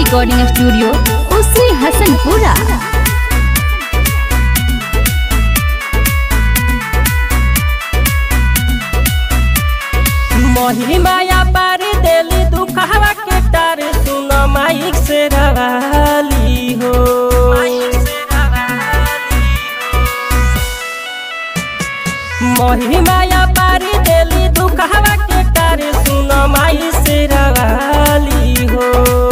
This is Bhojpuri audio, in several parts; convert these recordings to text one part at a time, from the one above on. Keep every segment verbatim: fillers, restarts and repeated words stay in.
रिकॉर्डिंग स्टूडियो उसी हसनपुरा। महिमाया पार देली दुखवा के तार सुन माइक से रवाली हो। महिमाया पार देली दुखवा के तार सुन माई से रवाली हो।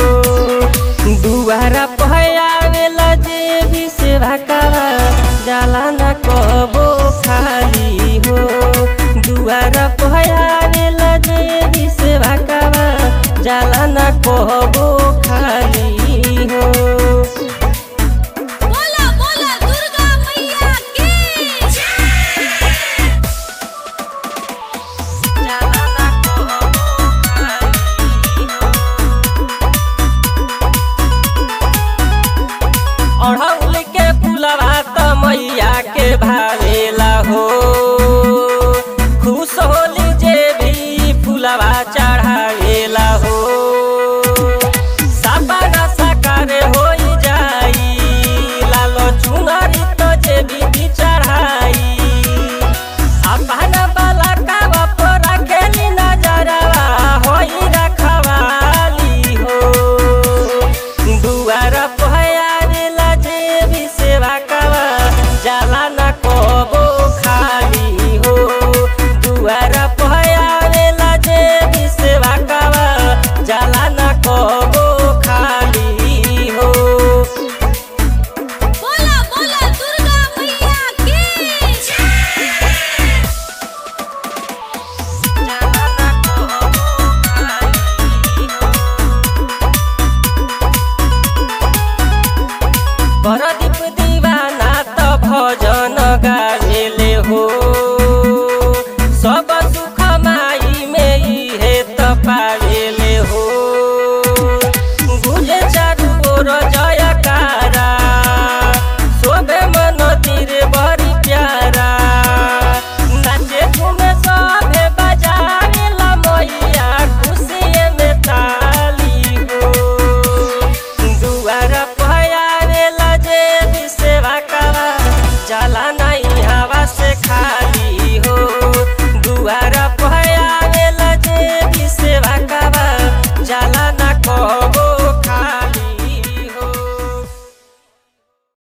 दुआरा पहयावेला जे भी सेवा करा जाला न कबो खाली हो। दुआरा पहयावेला जे भी सेवा करा जाला न कबो